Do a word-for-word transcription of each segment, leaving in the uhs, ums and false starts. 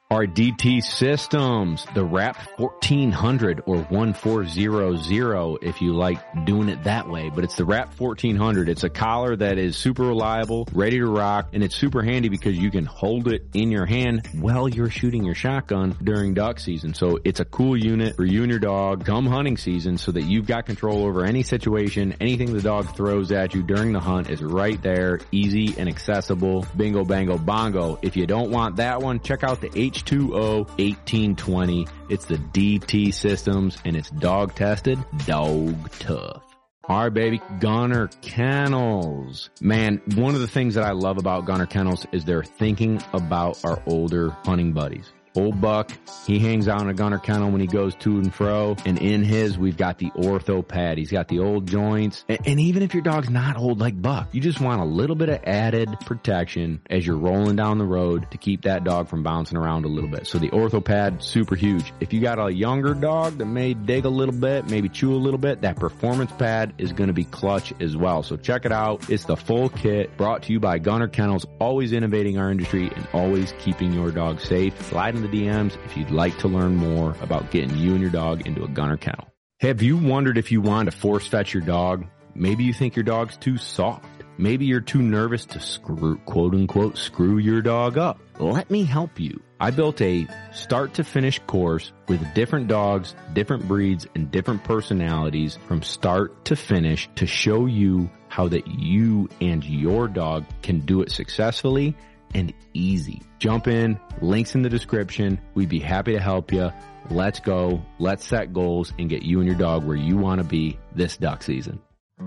Our D T Systems, the Wrap fourteen hundred or one four zero zero if you like doing it that way, but it's the Wrap fourteen hundred. It's a collar that is super reliable, ready to rock, and it's super handy because you can hold it in your hand while you're shooting your shotgun during duck season. So it's a cool unit for you and your dog come hunting season so that you've got control over any situation. Anything the dog throws at you during the hunt is right there, easy and accessible. Bingo, bango, bongo. If you don't want that one, check out the H two O eighteen twenty. It's the D T Systems and it's dog tested, dog tough. All right, baby. Gunner Kennels. Man, one of the things that I love about Gunner Kennels is they're thinking about our older hunting buddies. Old Buck, he hangs out in a Gunner Kennel when he goes to and fro. And in his, we've got the ortho pad. He's got the old joints. And, and even if your dog's not old like Buck, you just want a little bit of added protection as you're rolling down the road to keep that dog from bouncing around a little bit. So the ortho pad, super huge. If you got a younger dog that may dig a little bit, maybe chew a little bit, that performance pad is going to be clutch as well. So check it out. It's the full kit brought to you by Gunner Kennels, always innovating our industry and always keeping your dog safe. Slide in the D Ms if you'd like to learn more about getting you and your dog into a Gunner Kennel. Have you wondered if you want to force fetch your dog? Maybe you think your dog's too soft. Maybe you're too nervous to screw, quote unquote, screw your dog up. Let me help you. I built a start to finish course with different dogs, different breeds, and different personalities from start to finish to show you how that you and your dog can do it successfully and easy. Jump in, links in the description. We'd be happy to help you. Let's go. Let's set goals and get you and your dog where you want to be this duck season.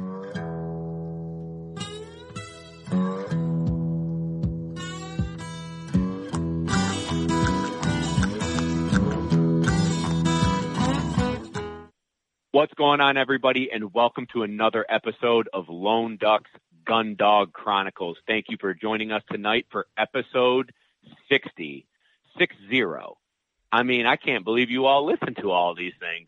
What's going on, everybody, and welcome to another episode of Lone Duck's Gun Dog Chronicles. Thank you for joining us tonight for episode sixty. Six zero. I mean, I can't believe you all listen to all these things.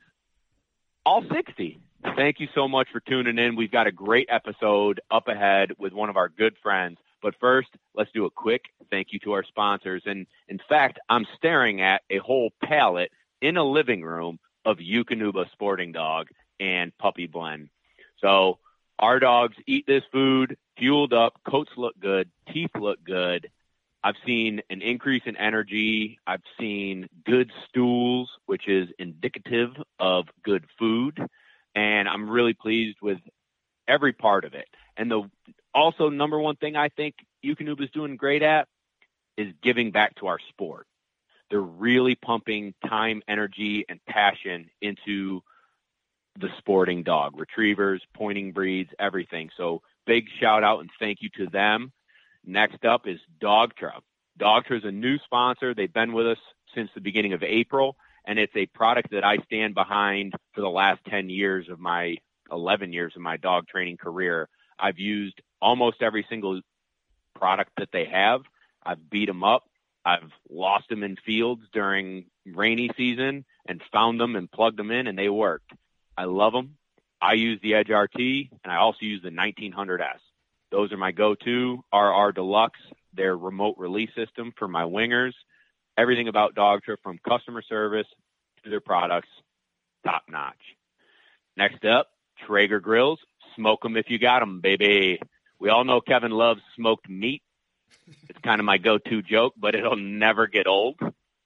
All sixty. Thank you so much for tuning in. We've got a great episode up ahead with one of our good friends. But first, let's do a quick thank you to our sponsors. And in fact, I'm staring at a whole pallet in a living room of Eukanuba Sporting Dog and Puppy Blend. So our dogs eat this food, fueled up, coats look good, teeth look good. I've seen an increase in energy. I've seen good stools, which is indicative of good food. And I'm really pleased with every part of it. And the also number one thing I think Eukanuba is doing great at is giving back to our sport. They're really pumping time, energy, and passion into the sporting dog, retrievers, pointing breeds, everything. So big shout out and thank you to them. Next up is Dogtra. Dogtra is a new sponsor. They've been with us since the beginning of April, and it's a product that I stand behind for the last ten years of my eleven years of my dog training career. I've used almost every single product that they have. I've beat them up. I've lost them in fields during rainy season and found them and plugged them in, and they worked. I love them. I use the Edge R T, and I also use the nineteen hundred S. Those are my go-to. R R Deluxe, their remote release system for my wingers. Everything about Dogtra, from customer service to their products, top notch. Next up, Traeger Grills. Smoke them if you got them, baby. We all know Kevin loves smoked meat. It's kind of my go-to joke, but it'll never get old.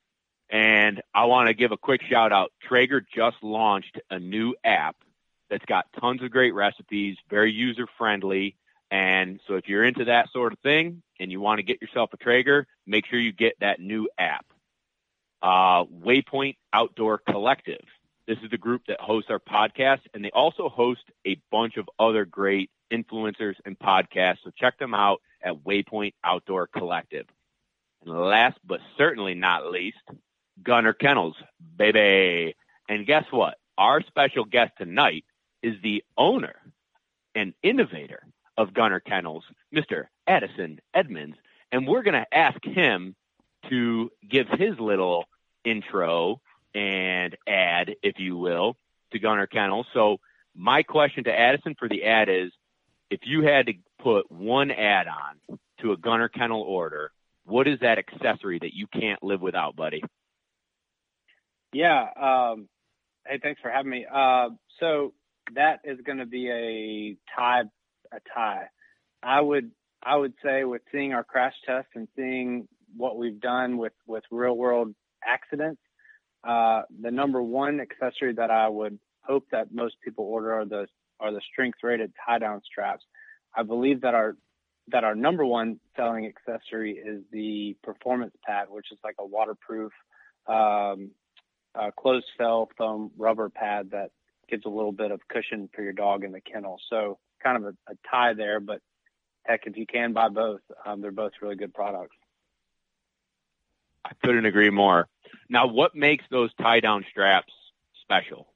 And I want to give a quick shout out. Traeger just launched a new app that's got tons of great recipes, very user-friendly. And so if you're into that sort of thing and you want to get yourself a Traeger, make sure you get that new app. Uh, Waypoint Outdoor Collective. This is the group that hosts our podcast, and they also host a bunch of other great influencers and podcasts. So check them out at Waypoint Outdoor Collective. And last but certainly not least, Gunner Kennels, baby. And guess what? Our special guest tonight is the owner and innovator of Gunner Kennels, Mister Addison Edmonds. And we're going to ask him to give his little intro and ad, if you will, to Gunner Kennels. So my question to Addison for the ad is, if you had to put one ad on to a Gunner Kennel order, what is that accessory that you can't live without, buddy? Yeah. Um, hey, thanks for having me. Uh, so that is going to be a tie, a tie. I would, I would say with seeing our crash tests and seeing what we've done with, with real world accidents, uh, the number one accessory that I would hope that most people order are the, are the strength rated tie down straps. I believe that our, that our number one selling accessory is the performance pad, which is like a waterproof, um, uh, closed cell foam rubber pad that gives a little bit of cushion for your dog in the kennel. So kind of a, a tie there, but heck, if you can buy both, um, they're both really good products. I couldn't agree more. Now, what makes those tie down straps special?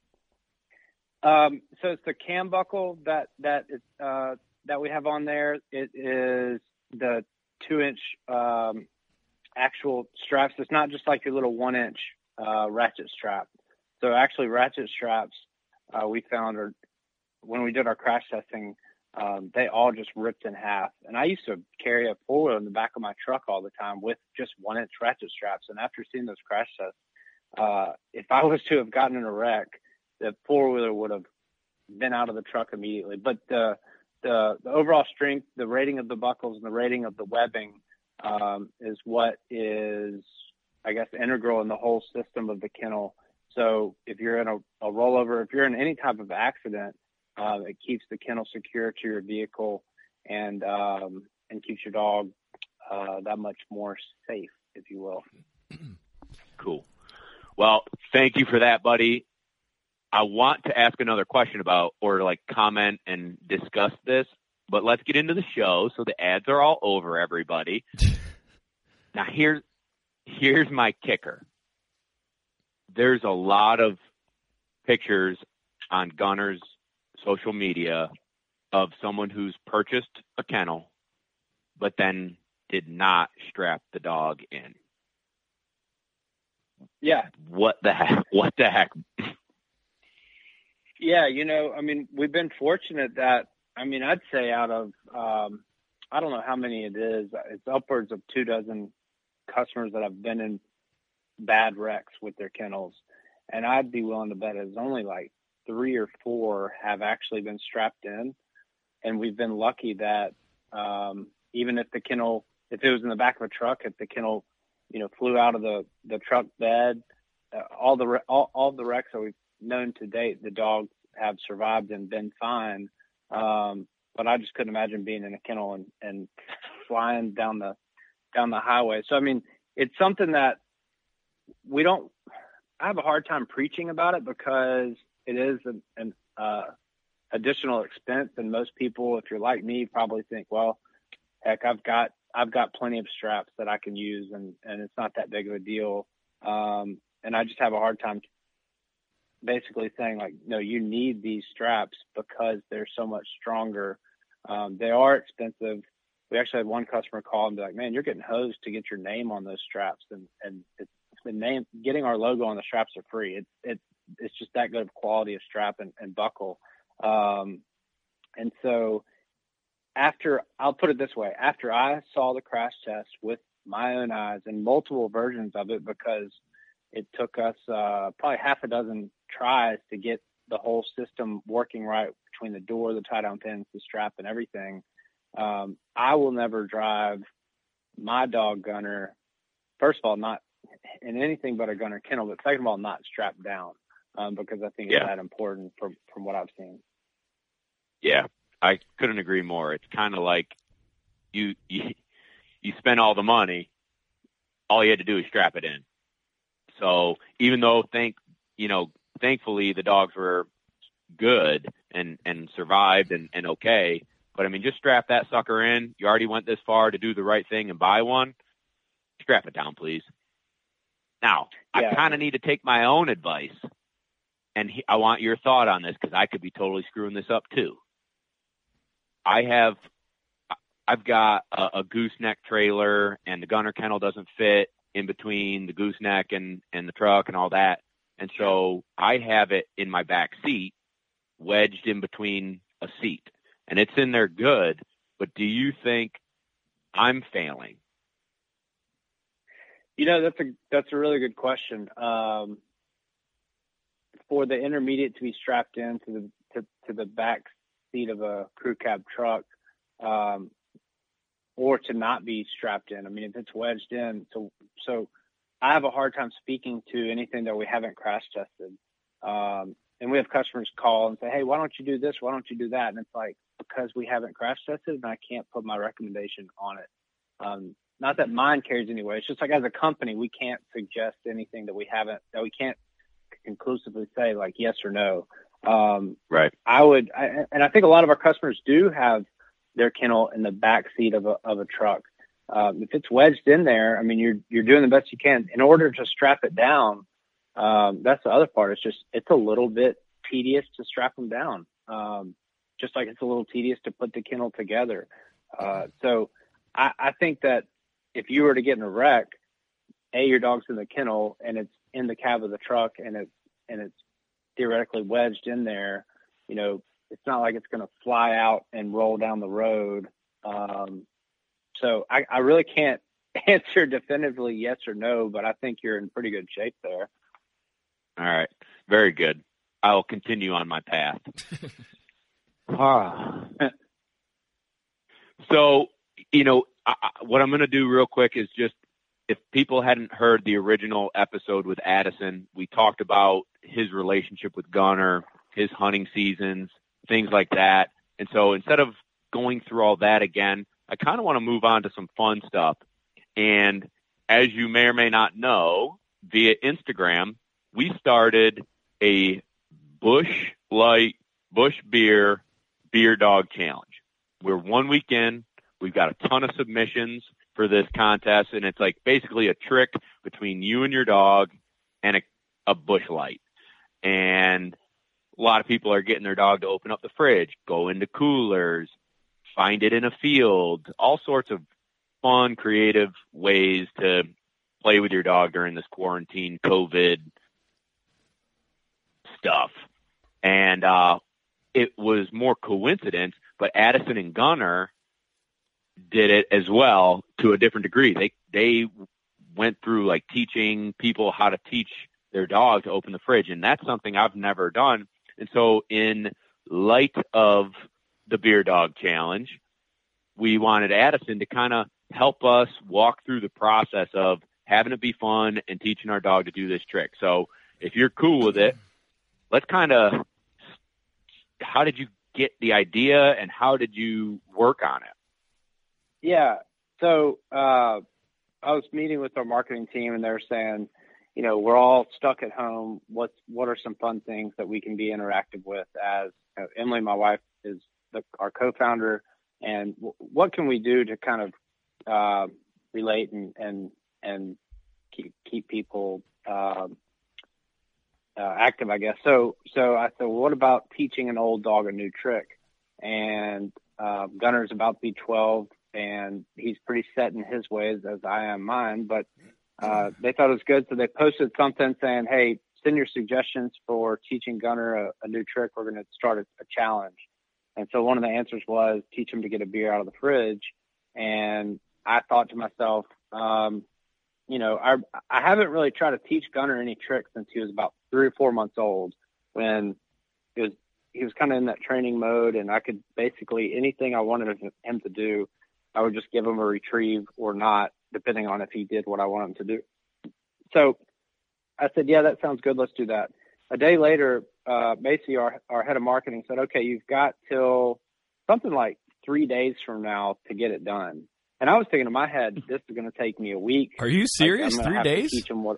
Um, so it's the cam buckle that, that is, uh, that we have on there. It is the two inch, um, actual straps. It's not just like your little one inch, uh, ratchet strap. So actually ratchet straps, uh, we found are when we did our crash testing, um, they all just ripped in half. And I used to carry a four wheeler in the back of my truck all the time with just one inch ratchet straps. And after seeing those crash tests, uh, if I was to have gotten in a wreck, the four wheeler would have been out of the truck immediately. But the, the, the overall strength, the rating of the buckles and the rating of the webbing, um, is what is, I guess, integral in the whole system of the kennel. So if you're in a, a rollover, if you're in any type of accident, uh, it keeps the kennel secure to your vehicle and, um, and keeps your dog, uh, that much more safe, if you will. Cool. Well, thank you for that, buddy. I want to ask another question about, or like comment and discuss this, but let's get into the show. So the ads are all over, everybody. Now here's, here's my kicker. There's a lot of pictures on Gunner's social media of someone who's purchased a kennel, but then did not strap the dog in. Yeah. What the heck? What the heck? Yeah, you know, I mean, we've been fortunate that, I mean, I'd say out of, um, I don't know how many it is, it's upwards of two dozen customers that have been in bad wrecks with their kennels. And I'd be willing to bet it's only like three or four have actually been strapped in. And we've been lucky that, um, even if the kennel, if it was in the back of a truck, if the kennel, you know, flew out of the, the truck bed, uh, all the, all, all the wrecks that we've known to date, the dogs have survived and been fine. Um, but I just couldn't imagine being in a kennel and, and flying down the, down the highway. So, I mean, it's something that we don't, I have a hard time preaching about it because it is an, an uh, additional expense. And most people, if you're like me, probably think, well, heck, I've got, I've got plenty of straps that I can use and, and it's not that big of a deal. Um, and I just have a hard time basically saying like, no, you need these straps because they're so much stronger. Um, they are expensive. We actually had one customer call and be like, man, you're getting hosed to get your name on those straps. And, and it's the name, getting our logo on the straps are free. It's, it's, it's just that good of quality of strap and, and buckle. Um, and so after, I'll put it this way, after I saw the crash test with my own eyes and multiple versions of it, because it took us, uh, probably half a dozen tries to get the whole system working right between the door, the tie down pins, the strap and everything. Um, I will never drive my dog Gunner, first of all, not in anything but a Gunner kennel, but second of all, not strapped down, um, because I think yeah. it's that important from, from what I've seen. Yeah, I couldn't agree more. It's kind of like you, you, you spend all the money, all you had to do is strap it in. So even though thank, you know, thankfully the dogs were good and, and survived and, and okay, but I mean, just strap that sucker in. You already went this far to do the right thing and buy one. Strap it down, please. Now, yeah. I kind of need to take my own advice, and he, I want your thought on this because I could be totally screwing this up too. I have, I've got a, a gooseneck trailer, and the Gunner kennel doesn't fit in between the gooseneck and, and the truck and all that. And so I have it in my back seat, wedged in between a seat. And it's in there good, but do you think I'm failing You know, that's a that's a really good question. Um, for the intermediate to be strapped in to the to, to the back seat of a crew cab truck, um, or to not be strapped in. I mean, if it's wedged in, so so I have a hard time speaking to anything that we haven't crash tested. Um, and we have customers call and say, "Hey, why don't you do this? Why don't you do that?" And it's like, because we haven't crash tested, and I can't put my recommendation on it. Um, not that mine carries anyway. It's just like, as a company, we can't suggest anything that we haven't, that we can't conclusively say like yes or no. Um, right. I would, I, and I think a lot of our customers do have their kennel in the back seat of a, of a truck. Um, if it's wedged in there, I mean, you're, you're doing the best you can. In order to strap it down, um, that's the other part. It's just, it's a little bit tedious to strap them down. Um, just like it's a little tedious to put the kennel together. Uh, so I, I think that if you were to get in a wreck, A, your dog's in the kennel and it's in the cab of the truck and it's, and it's theoretically wedged in there, you know, it's not like it's going to fly out and roll down the road. Um, so I, I really can't answer definitively yes or no, but I think you're in pretty good shape there. All right. Very good. I'll continue on my path. ah. So, you know, I, what I'm going to do real quick is just, if people hadn't heard the original episode with Addison, we talked about his relationship with Gunner, his hunting seasons, things like that. And so instead of going through all that again, I kind of want to move on to some fun stuff. And as you may or may not know, via Instagram, we started a Bush Light, Bush Beer, Beer Dog Challenge. We're one week in. We've got a ton of submissions for this contest, and it's like basically a trick between you and your dog and a, a Bush Light. And a lot of people are getting their dog to open up the fridge, go into coolers, find it in a field, all sorts of fun, creative ways to play with your dog during this quarantine COVID stuff. And uh, it was more coincidence, but Addison and Gunner did it as well to a different degree. They they went through like teaching people how to teach their dog to open the fridge, and that's something I've never done. And so in light of the Beer Dog Challenge, we wanted Addison to kind of help us walk through the process of having it be fun and teaching our dog to do this trick. So if you're cool with it, let's kind of, how did you get the idea and how did you work on it? Yeah. So uh, I was meeting with our marketing team, and they're saying, you know, we're all stuck at home. What's what are some fun things that we can be interactive with? As uh, Emily, my wife, is the, our co-founder, and w- what can we do to kind of uh, relate and and and keep keep people uh, uh, active, I guess. So so I said, well, what about teaching an old dog a new trick? And uh, Gunner's about to be twelve. And he's pretty set in his ways, as I am mine, but uh, they thought it was good. So they posted something saying, hey, send your suggestions for teaching Gunner a, a new trick. We're going to start a, a challenge. And so one of the answers was teach him to get a beer out of the fridge. And I thought to myself, um, you know, I, I haven't really tried to teach Gunner any tricks since he was about three or four months old, when it was, he was kind of in that training mode, and I could basically, anything I wanted him to do, I would just give him a retrieve or not, depending on if he did what I want him to do. So I said, yeah, that sounds good. Let's do that. A day later, uh, Macy, our, our head of marketing, said, okay, you've got till something like three days from now to get it done. And I was thinking in my head, this is going to take me a week. Are you serious? Like, three days? teach him what,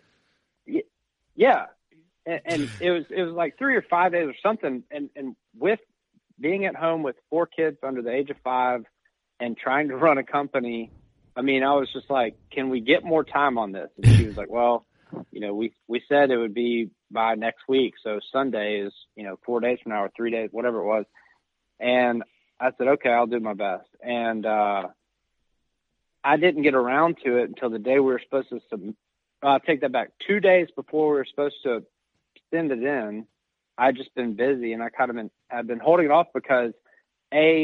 yeah. And, and it was, it was like three or five days or something. And, and with being at home with four kids under the age of five, and trying to run a company, I mean, I was just like, can we get more time on this? And she was like, well, you know, we, we said it would be by next week. So Sunday is, you know, four days from now or three days, whatever it was. And I said, okay, I'll do my best. And uh, I didn't get around to it until the day we were supposed to submit. Uh, take that back. Two days before we were supposed to send it in, I'd just been busy, and I kind of been, I'd been holding it off because, A,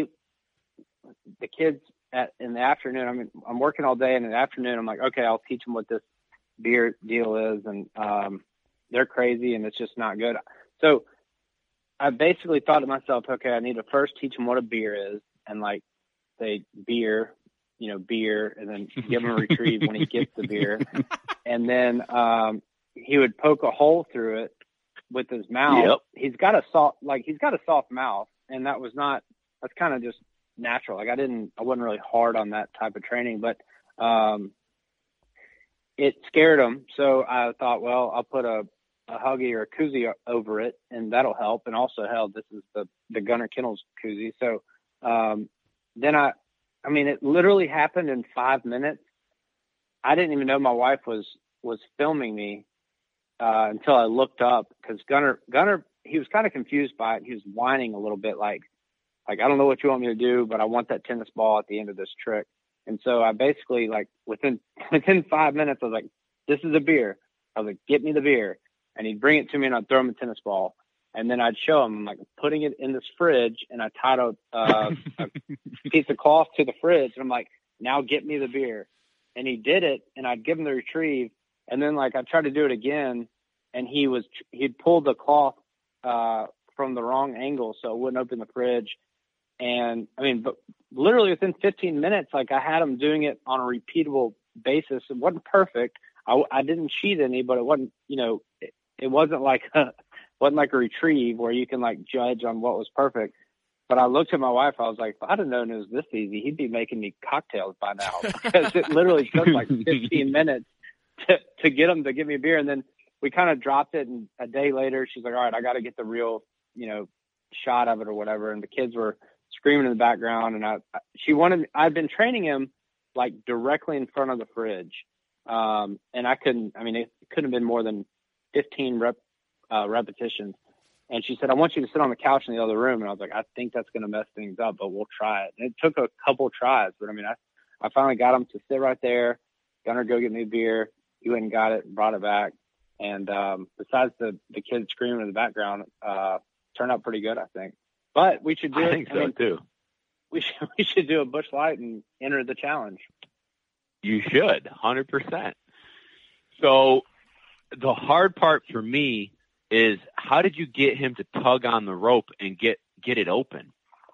the kids at, in the afternoon, I mean, I'm working all day, and in the afternoon, I'm like, okay, I'll teach them what this beer deal is, and um, they're crazy, and it's just not good. So I basically thought to myself, okay, I need to first teach him what a beer is, and like say beer, you know, beer, and then give him a retrieve when he gets the beer, and then um, he would poke a hole through it with his mouth. Yep. He's got a soft, like he's got a soft mouth, and that was not. That's kind of just natural. Like I didn't, I wasn't really hard on that type of training, but um, it scared him. So I thought, well, I'll put a, a Huggy or a koozie over it, and that'll help. And also, hell, this is the the Gunner Kennels koozie. So um, then I, I mean, it literally happened in five minutes. I didn't even know my wife was was filming me uh, until I looked up, because Gunner Gunner he was kind of confused by it. He was whining a little bit, like. Like, I don't know what you want me to do, but I want that tennis ball at the end of this trick. And so I basically, like, within within five minutes, I was like, this is a beer. I was like, get me the beer. And he'd bring it to me, and I'd throw him a tennis ball. And then I'd show him, like, putting it in this fridge, and I tied a, uh, a piece of cloth to the fridge. And I'm like, now get me the beer. And he did it, and I'd give him the retrieve. And then, like, I tried to do it again, and he was he'd pulled the cloth uh, from the wrong angle, so it wouldn't open the fridge. And I mean, but literally within fifteen minutes, like I had him doing it on a repeatable basis. It wasn't perfect. I, I didn't cheat any, but it wasn't, you know, it, it wasn't like a, wasn't like a retrieve where you can like judge on what was perfect. But I looked at my wife. I was like, if I'd have known it was this easy, he'd be making me cocktails by now, because it literally took like fifteen minutes to, to get him to give me a beer. And then we kind of dropped it. And a day later, she's like, all right, I got to get the real, you know, shot of it or whatever. And the kids were screaming in the background, and I, she wanted, I'd been training him like directly in front of the fridge. Um, and I couldn't, I mean, it couldn't have been more than fifteen rep, uh, repetitions. And she said, I want you to sit on the couch in the other room. And I was like, I think that's going to mess things up, but we'll try it. And it took a couple tries, but I mean, I, I finally got him to sit right there. Gunner, go get me a beer. He went and got it, brought it back. And, um, besides the, the kids screaming in the background, uh, turned out pretty good, I think. But we should do I it. think so I mean, too. We should we should do a Busch Light and enter the challenge. You should, one hundred percent. So the hard part for me is, how did you get him to tug on the rope and get, get it open?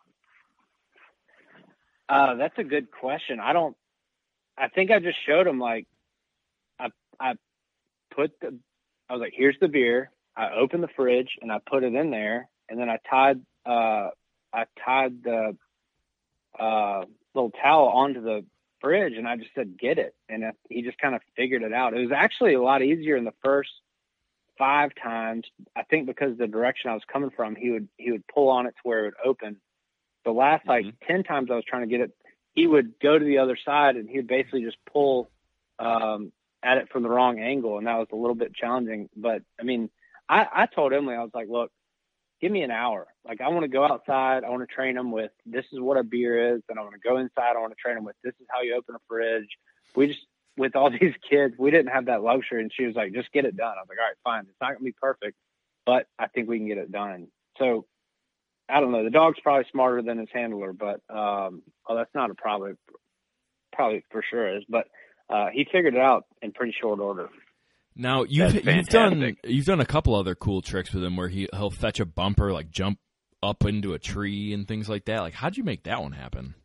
Uh, that's a good question. I don't. I think I just showed him, like, I I put the. I was like, here's the beer. I opened the fridge and I put it in there, and then I tied. Uh, I tied the uh, little towel onto the fridge, and I just said, get it. And he just kind of figured it out. It was actually a lot easier in the first five times, I think, because the direction I was coming from, he would, he would pull on it to where it would open. The last like mm-hmm. ten times I was trying to get it, he would go to the other side, and he would basically just pull um, at it from the wrong angle. And that was a little bit challenging. But I mean, I, I told Emily, I was like, look, give me an hour. Like, I want to go outside. I want to train them with, this is what a beer is. And I want to go inside. I want to train them with, this is how you open a fridge. We just, with all these kids, we didn't have that luxury. And she was like, just get it done. I was like, all right, fine. It's not going to be perfect, but I think we can get it done. So I don't know. The dog's probably smarter than his handler, but, um, oh, that's not a probably, probably for sure is, but, uh, he figured it out in pretty short order. Now you've you've done you've done a couple other cool tricks with him where he he'll fetch a bumper, like jump up into a tree and things like that. Like, how'd you make that one happen?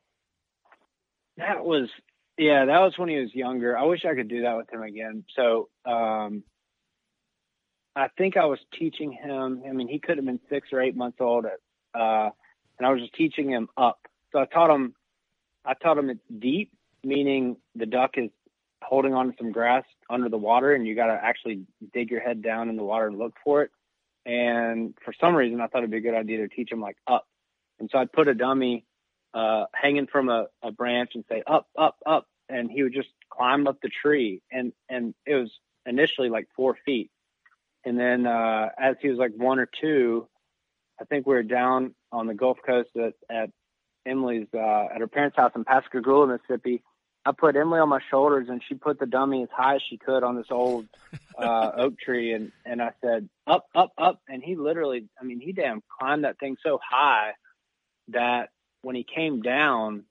That was yeah, that was when he was younger. I wish I could do that with him again. So um, I think I was teaching him. I mean, he could have been six or eight months old, at, uh, and I was just teaching him up. So I taught him. I taught him it's deep, meaning the duck is holding on to some grass under the water, and you got to actually dig your head down in the water and look for it. And for some reason, I thought it'd be a good idea to teach him like up. And so I'd put a dummy uh, hanging from a, a branch and say up, up, up, and he would just climb up the tree. And and it was initially like four feet, and then uh, as he was like one or two, I think we were down on the Gulf Coast at, at Emily's uh, at her parents' house in Pascagoula, Mississippi. I put Emily on my shoulders, and she put the dummy as high as she could on this old uh, oak tree. And, and I said, up, up, up. And he literally, I mean, he damn climbed that thing so high that when he came down,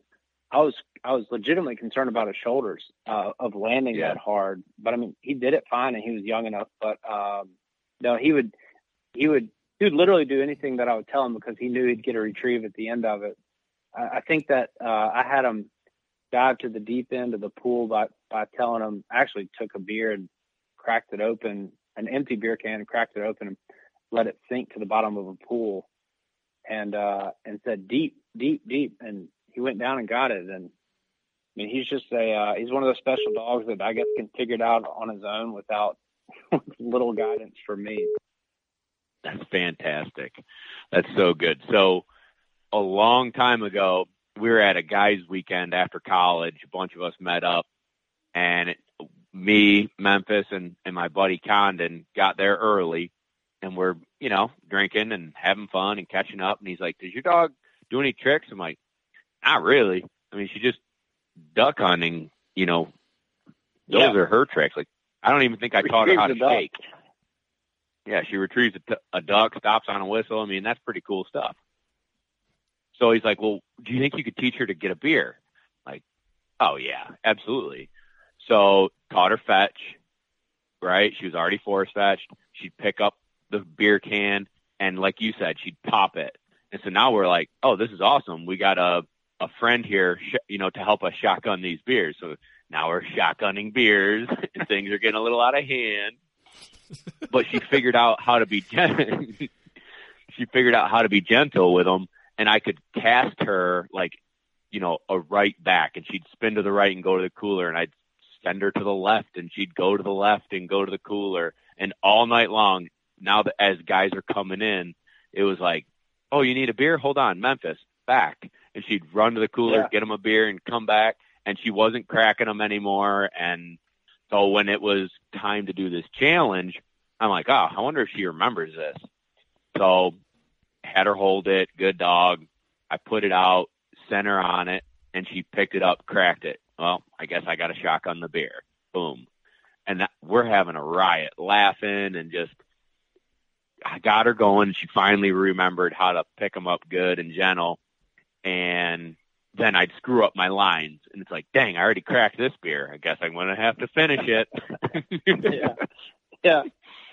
I was I was legitimately concerned about his shoulders uh, of landing Yeah. that hard. But I mean, he did it fine, and he was young enough. But um, no, he would he would he would literally do anything that I would tell him because he knew he'd get a retrieve at the end of it. I, I think that uh, I had him dive to the deep end of the pool by by telling him. I actually took a beer and cracked it open, an empty beer can, and cracked it open and let it sink to the bottom of a pool, and uh, and said deep, deep, deep, and he went down and got it. And I mean, he's just a uh, he's one of those special dogs that I guess can figure it out on his own without little guidance from me. That's fantastic. That's so good. So a long time ago, we were at a guys' weekend after college. A bunch of us met up, and it, me, Memphis, and, and my buddy Condon got there early, and we're, you know, drinking and having fun and catching up. And he's like, "Does your dog do any tricks?" I'm like, "Not really. I mean, she just duck hunting, you know, those Yeah. are her tricks. Like, I don't even think I taught her how to Retrieves a duck. shake." Yeah, she retrieves a, t- a duck, stops on a whistle. I mean, that's pretty cool stuff. So he's like, "Well, do you think you could teach her to get a beer?" Like, "Oh, yeah, absolutely." So taught her fetch, right? She was already force fetched. She'd pick up the beer can, and like you said, she'd pop it. And so now we're like, "Oh, this is awesome. We got a, a friend here, sh- you know, to help us shotgun these beers." So now we're shotgunning beers, and things are getting a little out of hand. But she figured out how to be gen- she figured out how to be gentle with them, and I could cast her like, you know, a right back, and she'd spin to the right and go to the cooler, and I'd send her to the left, and she'd go to the left and go to the cooler, and all night long. Now that as guys are coming in, it was like, "Oh, you need a beer? Hold on, Memphis, back," and she'd run to the cooler, Yeah. get them a beer, and come back, and she wasn't cracking them anymore, and so when it was time to do this challenge, I'm like, "Oh, I wonder if she remembers this." So had her hold it, good dog. I put it out, sent her on it, and she picked it up, cracked it. Well, I guess I got a shotgun the beer. Boom. And that, we're having a riot, laughing, and just, I got her going. She finally remembered how to pick them up good and gentle. And then I'd screw up my lines, and it's like, dang, I already cracked this beer. I guess I'm going to have to finish it. yeah, yeah,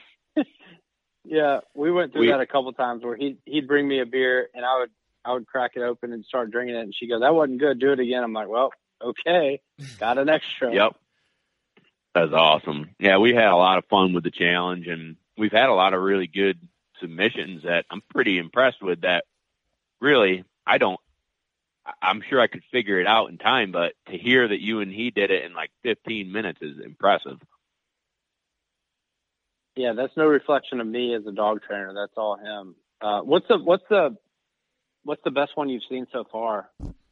yeah. We went through We- that a couple times where he he'd bring me a beer, and I would I would crack it open and start drinking it, and she goes, "That wasn't good. Do it again." I'm like, "Well, okay, got an extra." Yep. That's awesome. Yeah, we had a lot of fun with the challenge, and we've had a lot of really good submissions that I'm pretty impressed with. That really, I don't, I'm sure I could figure it out in time, but to hear that you and he did it in like fifteen minutes is impressive. Yeah, that's no reflection of me as a dog trainer. That's all him. Uh, what's the what's the what's the best one you've seen so far?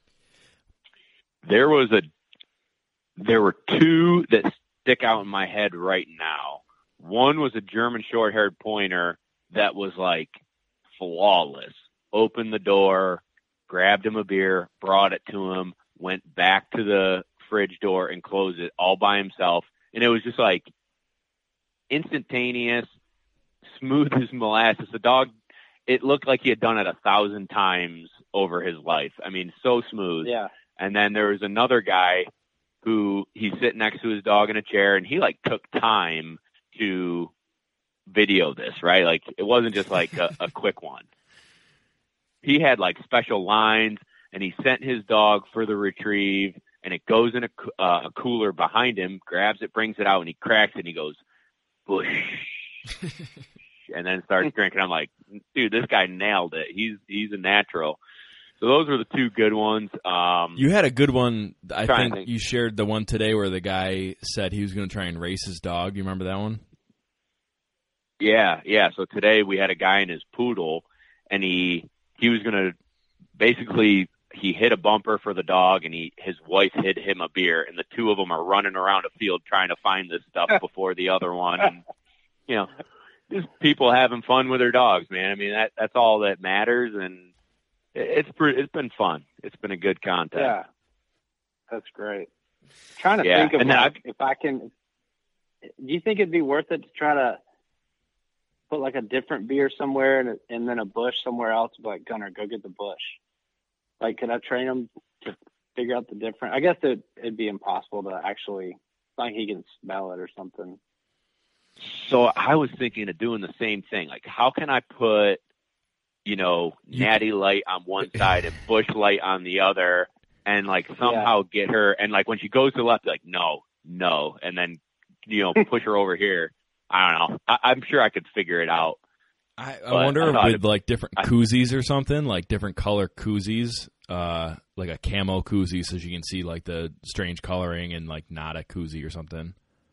There was a, there were two that stick out in my head right now. One was a German short-haired pointer that was like flawless. Opened the door, grabbed him a beer, brought it to him, went back to the fridge door and closed it all by himself. And it was just like instantaneous, smooth as molasses. The dog, it looked like he had done it a thousand times over his life. I mean, so smooth. Yeah. And then there was another guy who he's sitting next to his dog in a chair, and he like took time to video this, right? Like it wasn't just like a, a quick one. He had like special lines, and he sent his dog for the retrieve, and it goes in a, uh, a cooler behind him, grabs it, brings it out, and he cracks it, and he goes, "Bush," and then starts drinking. I'm like, dude, this guy nailed it. He's he's a natural. So those were the two good ones. Um, you had a good one. I think, think you shared the one today where the guy said he was going to try and race his dog. You remember that one? Yeah, yeah. So today we had a guy in his poodle, and he he was going to basically he hit a bumper for the dog, and he his wife hid him a beer, and the two of them are running around a field trying to find this stuff before the other one. And you know, just people having fun with their dogs, man. I mean, that that's all that matters, and it's pretty, it's been fun. It's been a good contest. Yeah, that's great. Trying to Yeah, think of and then like, if I can. Do you think it'd be worth it to try to put like a different beer somewhere and, and then a bush somewhere else? Be like, Gunner, go get the bush. Like, could I train them to figure out the difference. I guess it, it'd be impossible to actually, like he can smell it or something. So I was thinking of doing the same thing. Like, how can I put, you know, Natty Light on one side and Bush Light on the other, and like somehow yeah. get her, and like when she goes to the left, like no, no, and then you know push her over here. I don't know. I, I'm sure I could figure it out. I, I wonder I with it, like different I, koozies or something, like different color koozies, uh, like a camo koozie, so you can see like the strange coloring, and like not a koozie or something.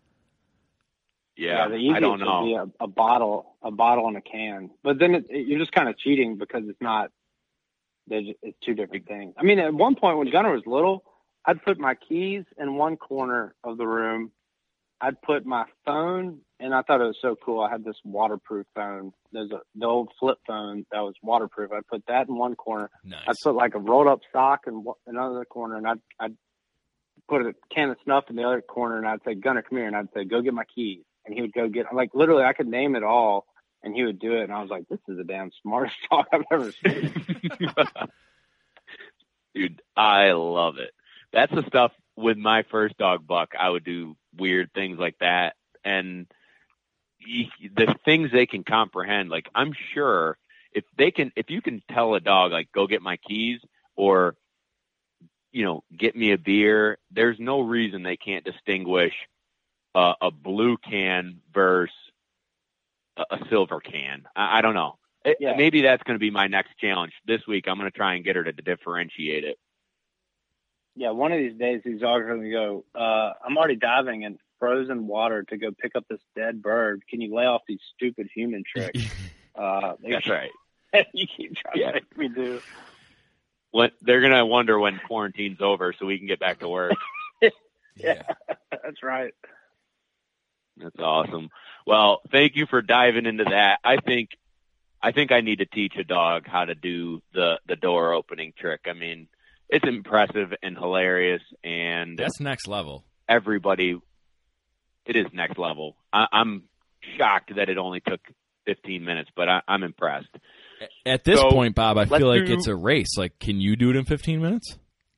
Yeah, yeah the easiest I don't know. Would be a, a bottle, a bottle and a can, but then it, it, you're just kind of cheating because it's not. Just, it's two different things. I mean, at one point when Gunner was little, I'd put my keys in one corner of the room. I'd put my phone, and I thought it was so cool. I had this waterproof phone. There's a the old flip phone that was waterproof. I'd put that in one corner. Nice. I'd put like a rolled up sock in another corner, and I'd I'd put a can of snuff in the other corner, and I'd say, Gunner, come here, and I'd say, go get my keys. And he would go get, like, literally, I could name it all, and he would do it. And I was like, this is the damn smartest dog I've ever seen. Dude, I love it. That's the stuff with my first dog, Buck. I would do weird things like that. And the things they can comprehend, like, I'm sure if they can, if you can tell a dog, like, go get my keys or, you know, get me a beer, there's no reason they can't distinguish Uh, a blue can versus a, a silver can. I, I don't know. It, yeah. Maybe that's going to be my next challenge this week. I'm going to try and get her to differentiate it. Yeah, one of these days these dogs are going to go, uh, I'm already diving in frozen water to go pick up this dead bird. Can you lay off these stupid human tricks? uh, that's right. You keep trying yeah. to make me do. What, they're going to wonder when quarantine's over so we can get back to work. yeah, yeah, that's right. That's awesome. Well, thank you for diving into that. I think, I think I need to teach a dog how to do the, the door opening trick. I mean, it's impressive and hilarious, and that's next level. Everybody, it is next level. I, I'm shocked that it only took fifteen minutes, but I, I'm impressed. At this so, point, Bob, I feel like do, it's a race. Like, can you do it in fifteen minutes?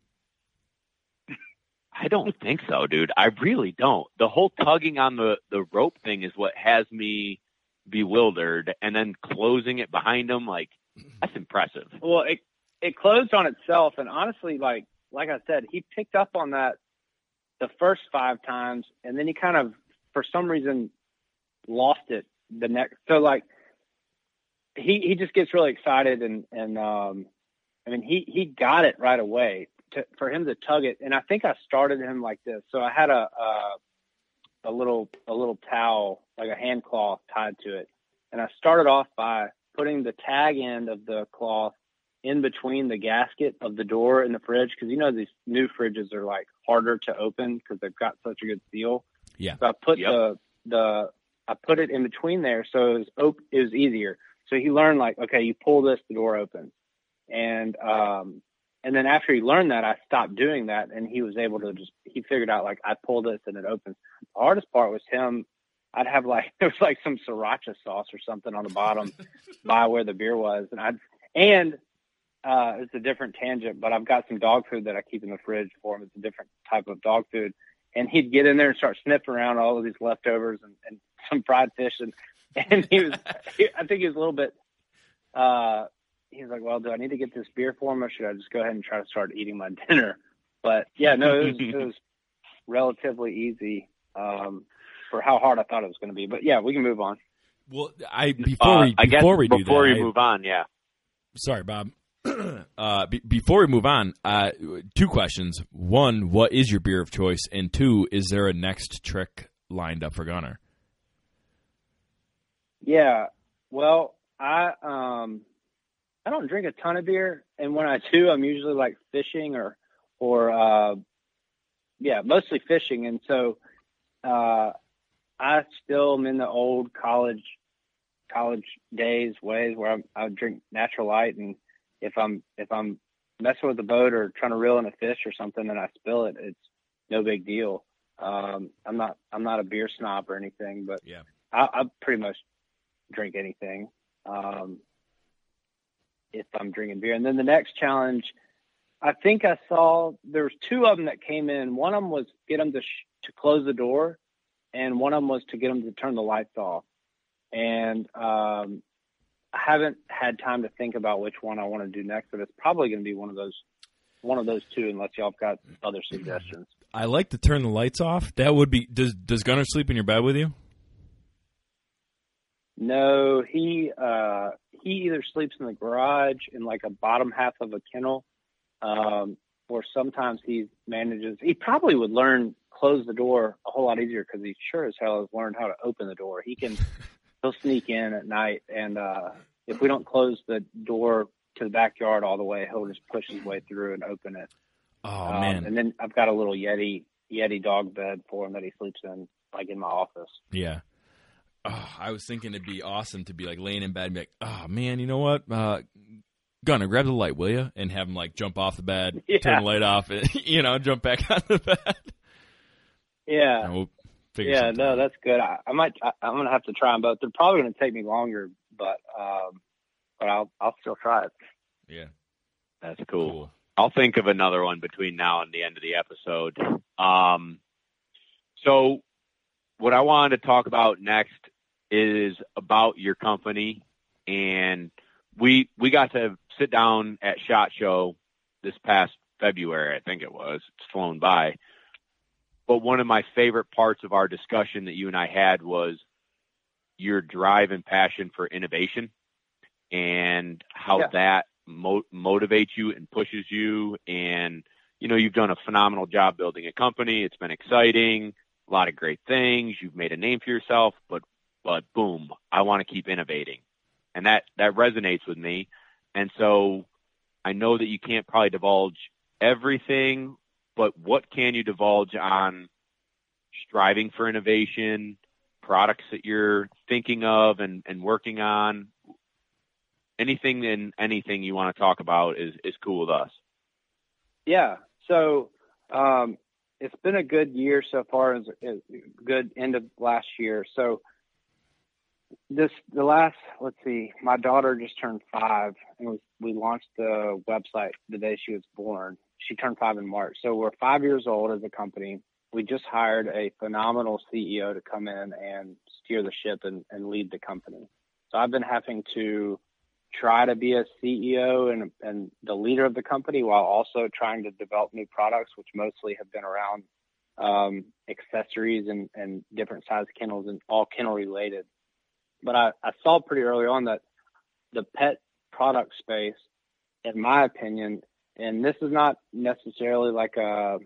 I don't think so, dude. I really don't. The whole tugging on the, the rope thing is what has me bewildered, and then closing it behind him, like, that's impressive. Well, it it closed on itself, and honestly, like like I said, he picked up on that the first five times, and then he kind of, for some reason, lost it the next. So, like, he, he just gets really excited, and, and um, I mean, he, he got it right away. To, for him to tug it, and I think I started him like this. So I had a, a a little a little towel, like a hand cloth, tied to it, and I started off by putting the tag end of the cloth in between the gasket of the door in the fridge, because you know these new fridges are like harder to open because they've got such a good seal. Yeah. So I put yep. the the I put it in between there, so it was op- it was easier. So he learned, like, okay, you pull this, the door opens, and um. And then after he learned that, I stopped doing that, and he was able to just, he figured out, like, I pull this and it opens. The hardest part was him. I'd have, like, there was like some sriracha sauce or something on the bottom by where the beer was. And I'd, and uh, it's a different tangent, but I've got some dog food that I keep in the fridge for him. It's a different type of dog food. And he'd get in there and start sniffing around all of these leftovers and, and some fried fish. And, and he was, he, I think he was a little bit, uh, he was like, well, do I need to get this beer for him, or should I just go ahead and try to start eating my dinner? But yeah, no, it was, it was relatively easy um, for how hard I thought it was going to be. But yeah, we can move on. Well, I before we uh, I before guess we do before that, we I, move on, yeah. Sorry, Bob. uh, be, before we move on, uh, two questions. One, what is your beer of choice? And two, is there a next trick lined up for Gunner? Yeah, well, I um. I don't drink a ton of beer, and when I do, I'm usually like fishing or, or, uh, yeah, mostly fishing. And so, uh, I still am in the old college, college days ways where I'm, I drink Natural Light. And if I'm, if I'm messing with the boat or trying to reel in a fish or something and I spill it, it's no big deal. Um, I'm not, I'm not a beer snob or anything, but yeah, I, I pretty much drink anything. Um, if I'm drinking beer. And then the next challenge, I think I saw there was two of them that came in. One of them was get them to sh- to close the door, and one of them was to get them to turn the lights off. And um, I haven't had time to think about which one I want to do next, but it's probably going to be one of those one of those two, unless y'all have got other suggestions. I like to turn the lights off. That would be. Does Does Gunner sleep in your bed with you? No, he uh, he either sleeps in the garage in like a bottom half of a kennel, um, or sometimes he manages. He probably would learn close the door a whole lot easier because he sure as hell has learned how to open the door. He can he'll sneak in at night, and uh, if we don't close the door to the backyard all the way, he'll just push his way through and open it. Oh um, man! And then I've got a little Yeti Yeti dog bed for him that he sleeps in, like in my office. Yeah. Oh, I was thinking it'd be awesome to be like laying in bed and be like, oh man, you know what? Uh, Gunner, grab the light, will you? And have him like jump off the bed, yeah. turn the light off, and you know, jump back on the bed. Yeah. We'll yeah, no, out. That's good. I, I might. I, I'm gonna have to try them both. They're probably gonna take me longer, but um, but I'll I'll still try it. Yeah, that's cool. cool. I'll think of another one between now and the end of the episode. Um, so what I wanted to talk about next is about your company, and we we got to sit down at SHOT Show this past February, I think it was. It's flown by. But one of my favorite parts of our discussion that you and I had was your drive and passion for innovation and how yeah. that mo- motivates you and pushes you. And, you know, you've done a phenomenal job building a company. It's been exciting, a lot of great things. You've made a name for yourself, but, but boom, I want to keep innovating. And that, that resonates with me. And so I know that you can't probably divulge everything, but what can you divulge on striving for innovation, products that you're thinking of and, and working on? Anything and anything you want to talk about is, is cool with us. Yeah. So um, it's been a good year so far, as a good end of last year. So this, the last, let's see, my daughter just turned five, and was, we launched the website the day she was born. She turned five in March. So we're five years old as a company. We just hired a phenomenal C E O to come in and steer the ship and, and lead the company. So I've been having to try to be a C E O and, and the leader of the company while also trying to develop new products, which mostly have been around um, accessories and, and different size kennels and all kennel related. But I, I saw pretty early on that the pet product space, in my opinion, and this is not necessarily like a,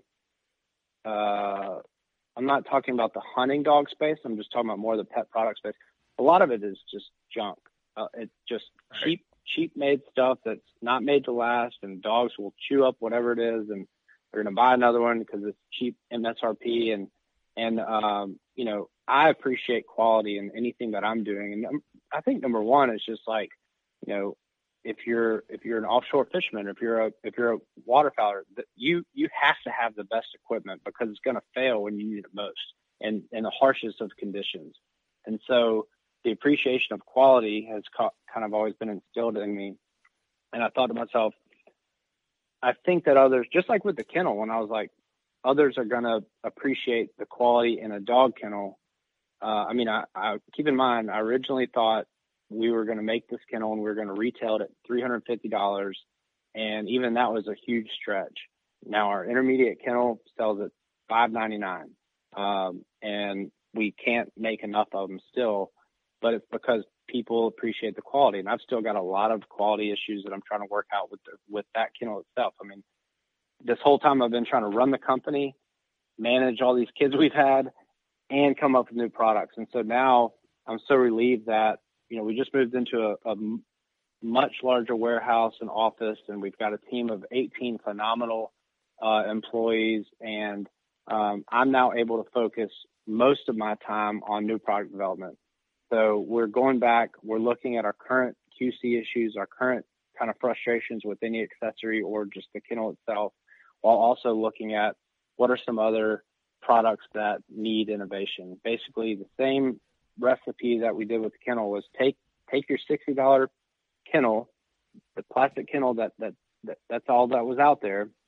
uh, I'm not talking about the hunting dog space. I'm just talking about more of the pet product space. A lot of it is just junk. Uh, it's just right. cheap, cheap made stuff that's not made to last, and dogs will chew up whatever it is, and they're going to buy another one because it's cheap M S R P. And, and, um, you know, I appreciate quality in anything that I'm doing. And I think number one is just like, you know, if you're, if you're an offshore fisherman, if you're a, if you're a waterfowler, you, you have to have the best equipment because it's going to fail when you need it most and in the harshest of conditions. And so the appreciation of quality has ca- kind of always been instilled in me. And I thought to myself, I think that others, just like with the kennel, when I was like, others are going to appreciate the quality in a dog kennel. Uh, I mean, I, I keep in mind, I originally thought we were going to make this kennel and we were going to retail it at three hundred fifty dollars. And even that was a huge stretch. Now our intermediate kennel sells at five ninety-nine. Um, and we can't make enough of them still, but it's because people appreciate the quality. And I've still got a lot of quality issues that I'm trying to work out with the, with that kennel itself. I mean, this whole time I've been trying to run the company, manage all these kids we've had, and come up with new products. And so now I'm so relieved that, you know, we just moved into a, a much larger warehouse and office, and we've got a team of eighteen phenomenal uh, employees. And um, I'm now able to focus most of my time on new product development. So we're going back, we're looking at our current Q C issues, our current kind of frustrations with any accessory or just the kennel itself, while also looking at what are some other products that need innovation. Basically, the same recipe that we did with the kennel was take take your sixty dollars kennel, the plastic kennel that, that, that that's all that was out there,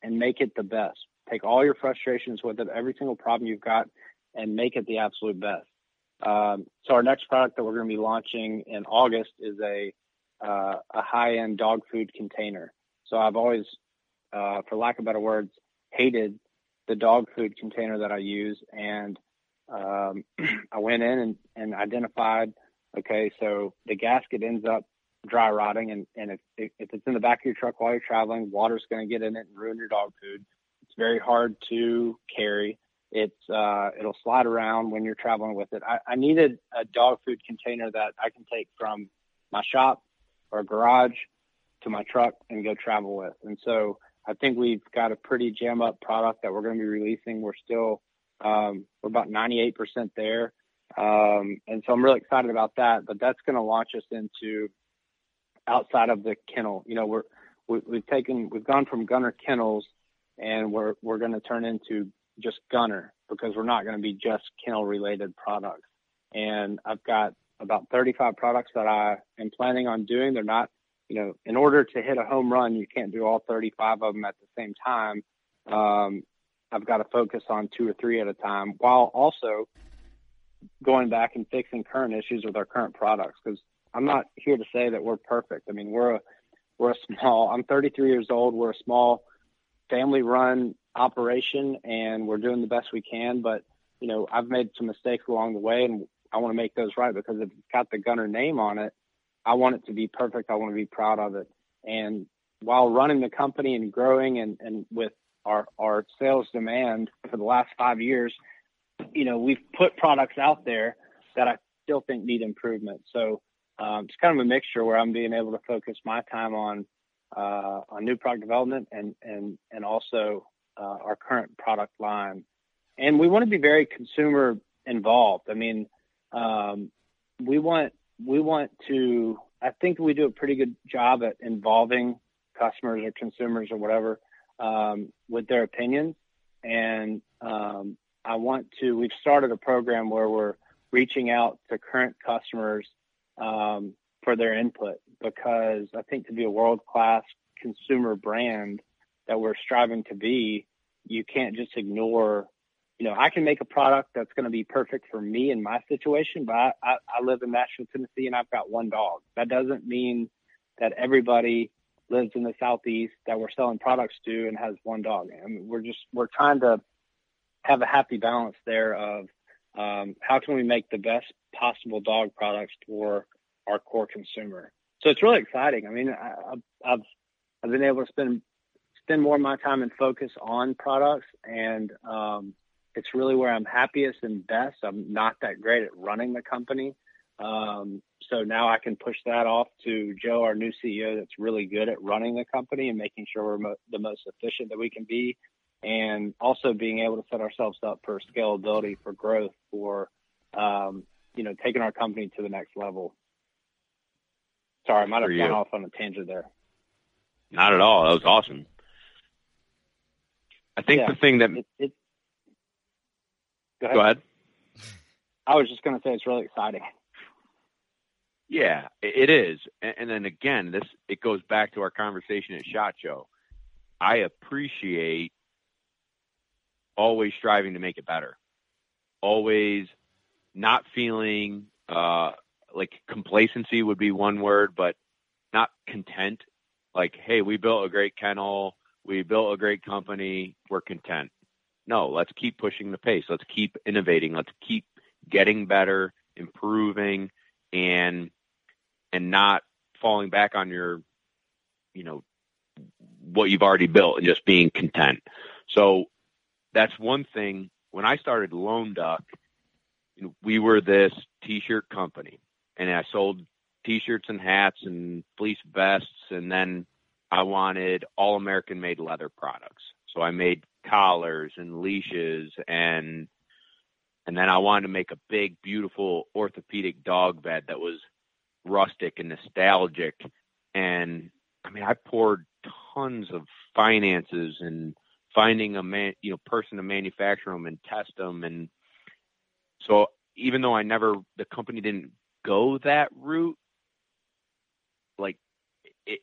and make it the best. Take all your frustrations with it, every single problem you've got, and make it the absolute best. Um, so our next product that we're going to be launching in August is a uh, a high-end dog food container. So I've always, uh, for lack of better words, hated the dog food container that I use. And um, I went in and, and identified, okay, so the gasket ends up dry rotting. And, and if, if it's in the back of your truck while you're traveling, water's going to get in it and ruin your dog food. It's very hard to carry. It's uh, it'll slide around when you're traveling with it. I, I needed a dog food container that I can take from my shop or garage to my truck and go travel with. And so I think we've got a pretty jam up product that we're going to be releasing. We're still, um, we're about ninety-eight percent there. Um, and so I'm really excited about that, but that's going to launch us into outside of the kennel. You know, we're, we, we've taken, we've gone from Gunner Kennels, and we're, we're going to turn into just Gunner, because we're not going to be just kennel related products. And I've got about thirty-five products that I am planning on doing. They're not, you know, in order to hit a home run, you can't do all thirty-five of them at the same time. Um, I've got to focus on two or three at a time, while also going back and fixing current issues with our current products. Because I'm not here to say that we're perfect. I mean, we're a, we're a small, I'm thirty-three years old. We're a small family run operation, and we're doing the best we can. But, you know, I've made some mistakes along the way, and I want to make those right, because if it's got the Gunner name on it, I want it to be perfect. I want to be proud of it. And while running the company and growing and, and with our, our sales demand for the last five years, you know, we've put products out there that I still think need improvement. So um, it's kind of a mixture where I'm being able to focus my time on uh, on new product development and and and also uh, our current product line. And we want to be very consumer involved. I mean, um, we want we want to. I think we do a pretty good job at involving customers or consumers or whatever um, with their opinions. And um, I want to. We've started a program where we're reaching out to current customers um, for their input, because I think to be a world-class consumer brand that we're striving to be, you can't just ignore, you know, I can make a product that's going to be perfect for me in my situation, but I, I, I live in Nashville, Tennessee, and I've got one dog. That doesn't mean that everybody lives in the Southeast that we're selling products to and has one dog. I mean, we're just, we're trying to have a happy balance there of um, how can we make the best possible dog products for our core consumer. So it's really exciting. I mean, I, I've, I've been able to spend, spend more of my time and focus on products, and um, it's really where I'm happiest and best. I'm not that great at running the company. Um, so now I can push that off to Joe, our new C E O, that's really good at running the company and making sure we're mo- the most efficient that we can be, and also being able to set ourselves up for scalability, for growth, for, um, you know, taking our company to the next level. Sorry, I might have gone off on a tangent there. Not at all. That was awesome. I think yeah, the thing that it, it, go, ahead. go ahead. I was just going to say it's really exciting. Yeah, it is. And then again, this it goes back to our conversation at SHOT Show. I appreciate always striving to make it better. Always not feeling uh, like complacency would be one word, but not content. Like, hey, we built a great kennel. We built a great company. We're content. No, let's keep pushing the pace. Let's keep innovating. Let's keep getting better, improving, and and not falling back on your, you know, what you've already built and just being content. So that's one thing. When I started Lone Duck, you know, we were this T-shirt company, and I sold T-shirts and hats and fleece vests, and then I wanted all American made leather products. So I made collars and leashes, and and then I wanted to make a big, beautiful orthopedic dog bed that was rustic and nostalgic. And I mean, I poured tons of finances and finding a man, you know, person to manufacture them and test them. And so even though I never, the company didn't go that route, like it, it's,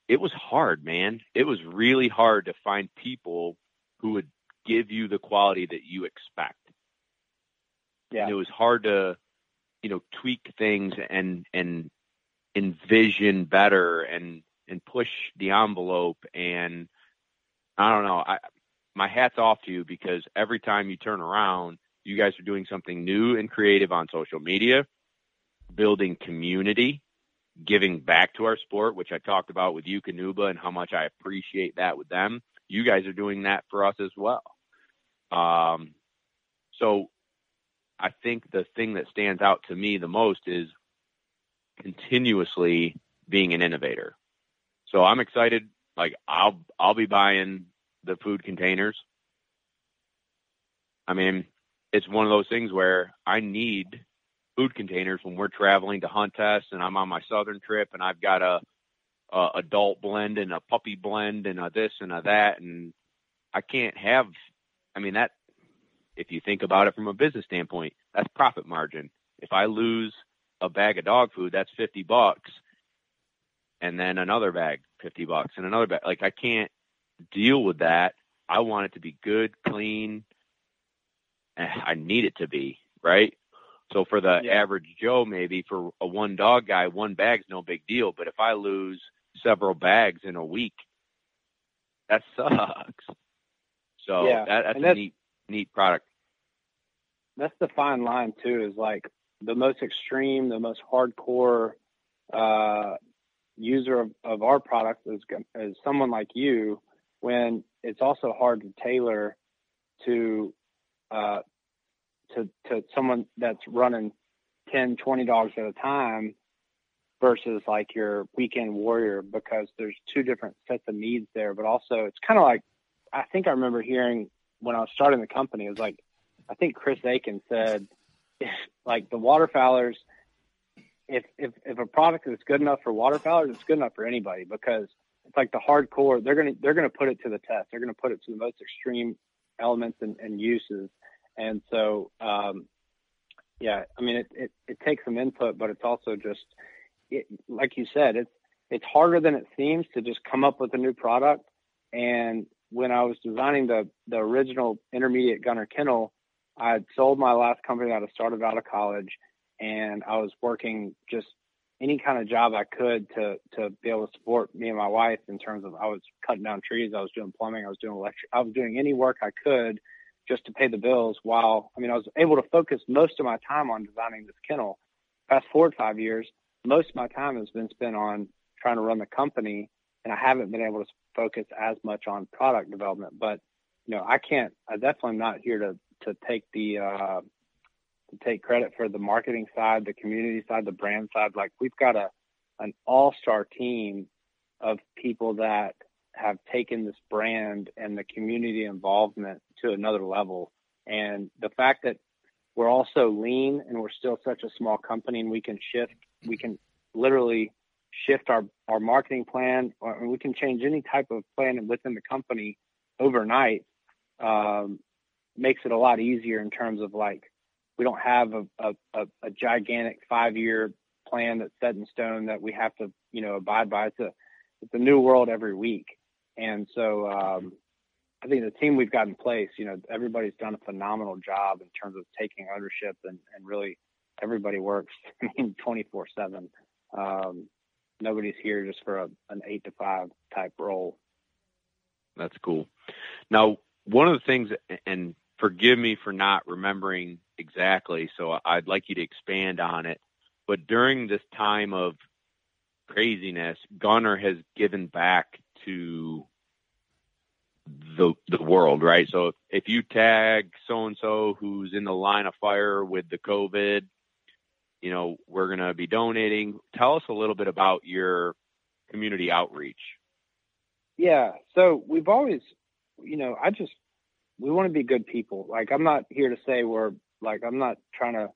it was hard, man. It was really hard to find people who would give you the quality that you expect. Yeah. And it was hard to, you know, tweak things and, and envision better and, and push the envelope. And I don't know, I, my hat's off to you, because every time you turn around, you guys are doing something new and creative on social media, building community, giving back to our sport, which I talked about with you, Canuba, and how much I appreciate that with them. You guys are doing that for us as well. Um, so I think the thing that stands out to me the most is continuously being an innovator. So I'm excited. Like I'll, I'll be buying the food containers. I mean, it's one of those things where I need food containers when we're traveling to hunt tests and I'm on my southern trip and I've got a, a adult blend and a puppy blend and a this and a that. And I can't have, I mean, that, if you think about it from a business standpoint, that's profit margin. If I lose a bag of dog food, that's fifty bucks. And then another bag, fifty bucks, and another bag. Like, I can't deal with that. I want it to be good, clean. I need it to be, right? So for the yeah. average Joe, maybe for a one dog guy, one bag's no big deal. But if I lose several bags in a week, that sucks. So yeah. that, that's and a that's, neat, neat product. That's the fine line too, is like the most extreme, the most hardcore uh, user of, of our product is, is someone like you, when it's also hard to tailor to, uh, to, to someone that's running ten, twenty dogs at a time versus like your weekend warrior, because there's two different sets of needs there. But also it's kind of like, I think I remember hearing when I was starting the company, it was like, I think Chris Aiken said, if, like the waterfowlers, if, if, if a product is good enough for waterfowlers, it's good enough for anybody, because it's like the hardcore, they're going to, they're going to put it to the test. They're going to put it to the most extreme elements and, and uses. And so, um, yeah, I mean, it, it, it takes some input, but it's also just, it, like you said, it's, it's harder than it seems to just come up with a new product. And when I was designing the, the original intermediate gunner kennel, I had sold my last company that I started out of college, and I was working just any kind of job I could to, to be able to support me and my wife, in terms of I was cutting down trees, I was doing plumbing, I was doing electric, I was doing any work I could just to pay the bills, while, I mean, I was able to focus most of my time on designing this kennel. Fast forward five years, most of my time has been spent on trying to run the company, and I haven't been able to focus as much on product development. But, you know, I can't, I definitely am not here to, to take the, uh, to take credit for the marketing side, the community side, the brand side. Like, we've got a, an all-star team of people that have taken this brand and the community involvement to another level. And the fact that we're all so lean and we're still such a small company, and we can shift, we can literally shift our, our marketing plan, or we can change any type of plan within the company overnight, um, makes it a lot easier in terms of, like, we don't have a, a, a, a gigantic five-year plan that's set in stone that we have to, you know, abide by. It's a, it's a new world every week. And so, um, I think the team we've got in place, you know, everybody's done a phenomenal job in terms of taking ownership, and, and really everybody works, I mean, twenty-four seven. Um, nobody's here just for a, an eight to five type role. That's cool. Now, one of the things, and forgive me for not remembering exactly, so I'd like you to expand on it, but during this time of craziness, Gunner has given back to the the world, right? So if you tag so-and-so who's in the line of fire with the COVID, you know, we're going to be donating. Tell us a little bit about your community outreach. Yeah. So we've always, you know, I just, we want to be good people. Like, I'm not here to say we're like, I'm not trying to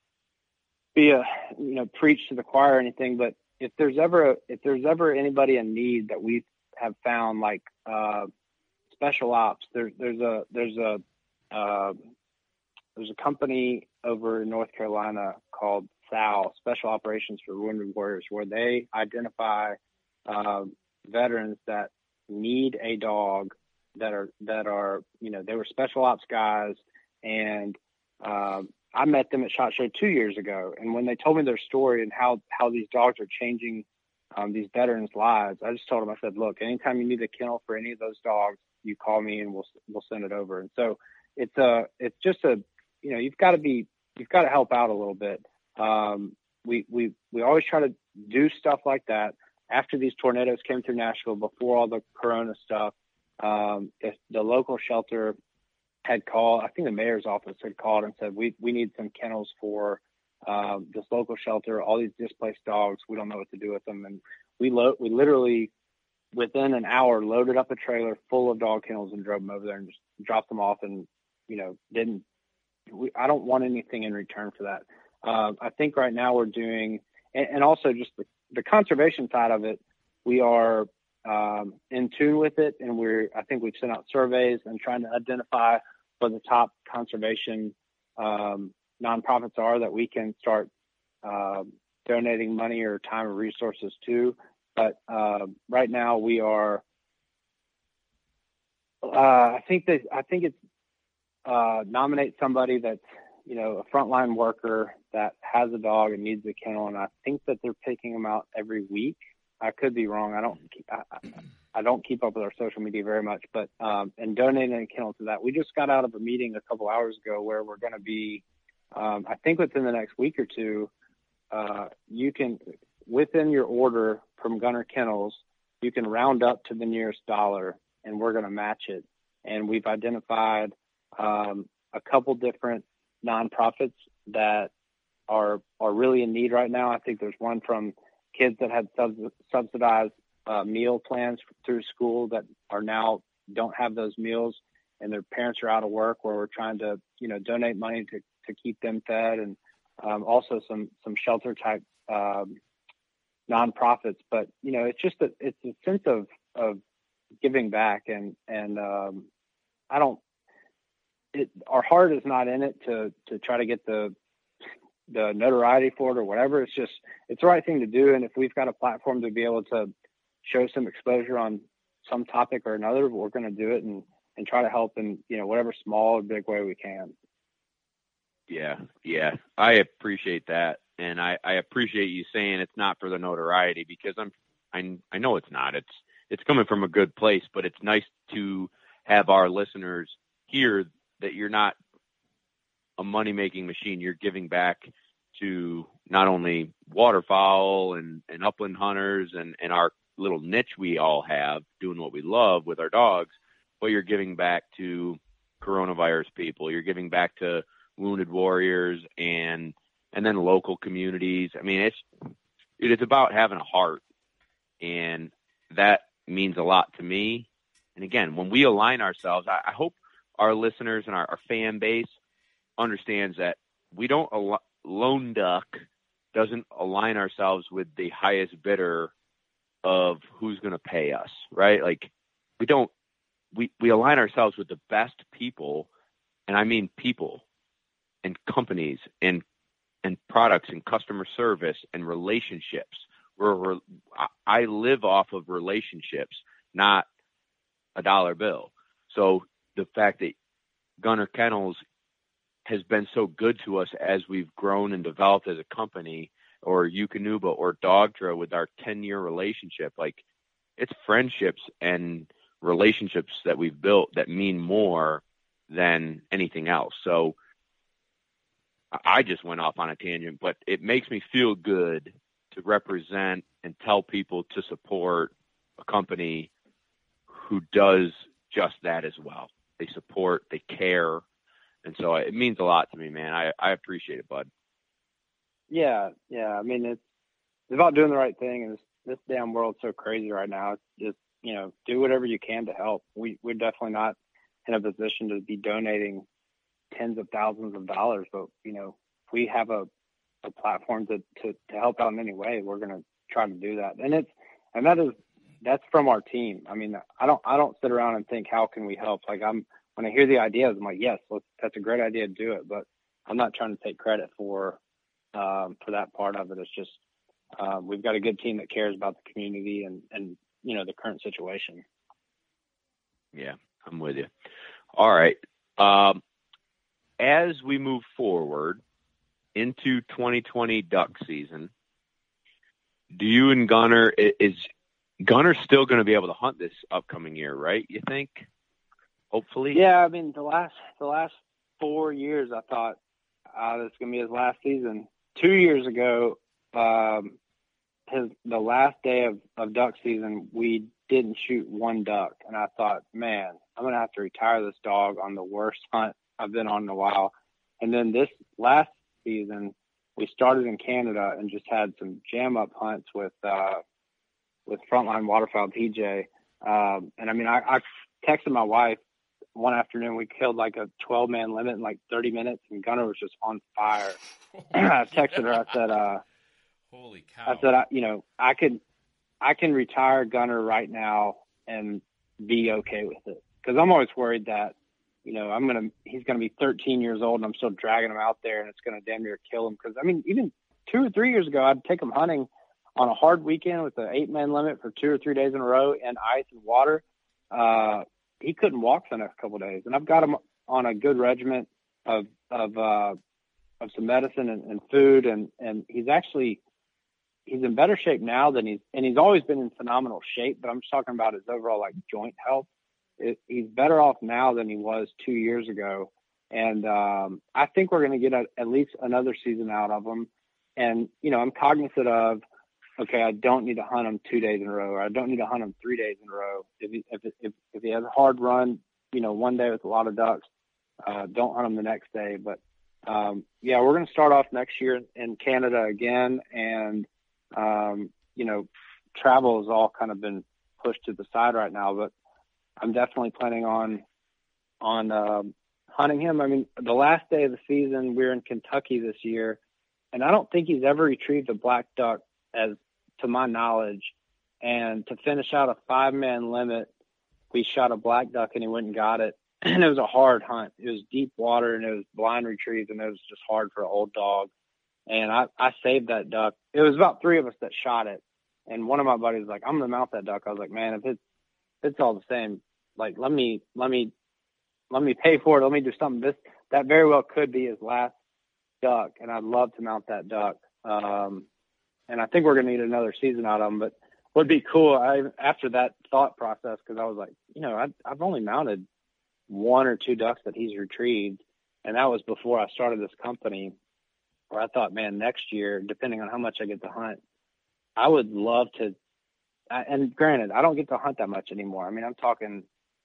be a, you know, preach to the choir or anything, but if there's ever, a, if there's ever anybody in need that we have found, like, uh, special ops, there, there's a, there's a, uh, there's a company over in North Carolina called S A L, Special Operations for Wounded Warriors, where they identify, um, veterans that need a dog that are, that are, you know, they were special ops guys. And, um, I met them at SHOT Show two years ago. And when they told me their story and how, how these dogs are changing, um, these veterans' lives, I just told them, I said, look, anytime you need a kennel for any of those dogs, you call me and we'll, we'll send it over. And so it's a, it's just a, you know, you've got to be, you've got to help out a little bit. Um, we, we, we always try to do stuff like that after these tornadoes came through Nashville, before all the Corona stuff. Um, the, the local shelter had called, I think the mayor's office had called and said, we, we need some kennels for, um, this local shelter, all these displaced dogs. We don't know what to do with them. And we lo- we literally within an hour loaded up a trailer full of dog kennels and drove them over there and just dropped them off. And, you know, didn't, we, I don't want anything in return for that. Uh, I think right now we're doing, and, and also just the, the conservation side of it, we are, um, in tune with it. And we're, I think we've sent out surveys and trying to identify what the top conservation, um, nonprofits are that we can start, uh, donating money or time or resources to. But, uh, right now we are, uh, I think that, I think it's, uh, nominate somebody that's, you know, a frontline worker that has a dog and needs a kennel. And I think that they're picking them out every week. I could be wrong. I don't, I, I don't keep up with our social media very much, but, um, and donating a kennel to that. We just got out of a meeting a couple hours ago where we're going to be, um, I think within the next week or two, uh, you can, within your order from Gunner Kennels, you can round up to the nearest dollar and we're going to match it. And we've identified, um, a couple different nonprofits that are, are really in need right now. I think there's one from kids that had sub- subsidized uh, meal plans through school that are now don't have those meals and their parents are out of work, where we're trying to, you know, donate money to, to keep them fed. And um, also some, some shelter type um, nonprofits. But, you know, it's just a, it's a sense of, of giving back. And, and um, I don't, it, our heart is not in it to, to try to get the, the notoriety for it or whatever. It's just, it's the right thing to do. And if we've got a platform to be able to show some exposure on some topic or another, we're going to do it and, and try to help in, you know, whatever small or big way we can. Yeah. Yeah. I appreciate that. And I, I appreciate you saying it's not for the notoriety, because I'm, I, I know it's not, it's, it's coming from a good place, but it's nice to have our listeners hear that you're not a money-making machine. You're giving back to not only waterfowl and, and upland hunters and, and our little niche we all have doing what we love with our dogs, but you're giving back to coronavirus people. You're giving back to wounded warriors and, and then local communities. I mean, it's, it's about having a heart, and that means a lot to me. And again, when we align ourselves, I, I hope our listeners and our, our fan base understands that we don't al- Lone Duck doesn't align ourselves with the highest bidder of who's going to pay us, right? Like we don't, we, we align ourselves with the best people, and I mean people and companies and, and products and customer service and relationships. We're, we're, I live off of relationships, not a dollar bill. So the fact that Gunner Kennels has been so good to us as we've grown and developed as a company, or Eukanuba or Dogtra with our ten year relationship, like it's friendships and relationships that we've built that mean more than anything else. So I just went off on a tangent, but it makes me feel good to represent and tell people to support a company who does just that as well. They support, they care. And so it means a lot to me, man. I, I appreciate it, bud. Yeah. Yeah. I mean, it's, it's about doing the right thing. And this, this damn world's so crazy right now. It's just, you know, do whatever you can to help. We, we're definitely not in a position to be donating tens of thousands of dollars, but, you know, if we have a, a platform to, to, to help out in any way, we're going to try to do that. And it's, and that is, that's from our team. I mean, I don't, I don't sit around and think, how can we help? Like I'm, when I hear the ideas, I'm like, yes, let's, that's a great idea to do it. But I'm not trying to take credit for, um, for that part of it. It's just, um, we've got a good team that cares about the community and, and you know, the current situation. Yeah, I'm with you. All right. Um, as we move forward into twenty twenty duck season, do you and Gunner, is Gunner still going to be able to hunt this upcoming year, right? You think? Hopefully. Yeah. I mean, the last, the last four years, I thought, uh, this is going to be his last season. Two years ago, um, his, the last day of, of duck season, we didn't shoot one duck. And I thought, man, I'm going to have to retire this dog on the worst hunt I've been on in a while. And then this last season, we started in Canada and just had some jam up hunts with, uh, with Frontline Waterfowl P J. Um, and I mean, I, I texted my wife one afternoon. We killed like a twelve man limit in like thirty minutes, and Gunner was just on fire. I texted her. I said, uh, holy cow. I said, I, you know, I could, I can retire Gunner right now and be okay with it. Cause I'm always worried that, you know, I'm going to, he's going to be thirteen years old and I'm still dragging him out there and it's going to damn near kill him. Cause I mean, even two or three years ago, I'd take him hunting on a hard weekend with an eight man limit for two or three days in a row and ice and water. Uh, he couldn't walk for the next couple of days. And I've got him on a good regiment of, of, uh, of some medicine and, and food. And, and he's actually, he's in better shape now than he's, and he's always been in phenomenal shape, but I'm just talking about his overall like joint health. It, he's better off now than he was two years ago. And, um, I think we're going to get a, at least another season out of him. And, you know, I'm cognizant of, okay, I don't need to hunt him two days in a row, or I don't need to hunt him three days in a row. If he, if, if, if he has a hard run, you know, one day with a lot of ducks, uh, don't hunt him the next day. But, um, yeah, we're going to start off next year in Canada again. And, um, you know, travel has all kind of been pushed to the side right now, but I'm definitely planning on, on, um, hunting him. I mean, the last day of the season, we're in Kentucky this year, and I don't think he's ever retrieved a black duck, as to my knowledge. And to finish out a five man limit, we shot a black duck and he went and got it. And it was a hard hunt. It was deep water and it was blind retrieved and it was just hard for an old dog. And I, I saved that duck. It was about three of us that shot it. And one of my buddies was like, I'm going to mount that duck. I was like, man, if it's, if it's all the same, like, let me, let me, let me pay for it. Let me do something. This, that very well could be his last duck. And I'd love to mount that duck. Um, And I think we're going to need another season out of him, but would be cool. I, after that thought process, cause I was like, you know, I, I've only mounted one or two ducks that he's retrieved. And that was before I started this company, where I thought, man, next year, depending on how much I get to hunt, I would love to. And granted, I don't get to hunt that much anymore. I mean, I'm talking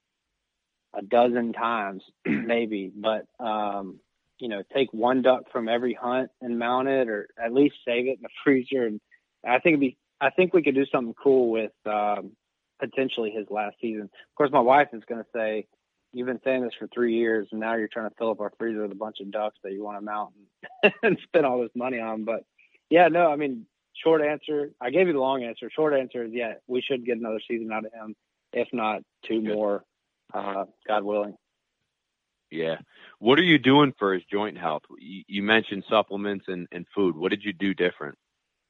a dozen times maybe, but, um, you know, take one duck from every hunt and mount it, or at least save it in the freezer. And I think it'd be, I think we could do something cool with, um, potentially his last season. Of course, my wife is going to say, you've been saying this for three years and now you're trying to fill up our freezer with a bunch of ducks that you want to mount and, and spend all this money on. But yeah, no, I mean, short answer, I gave you the long answer. Short answer is, yeah, we should get another season out of him. If not two Good. more, uh, God willing. Yeah. What are you doing for his joint health? You, you mentioned supplements and, and food. What did you do different?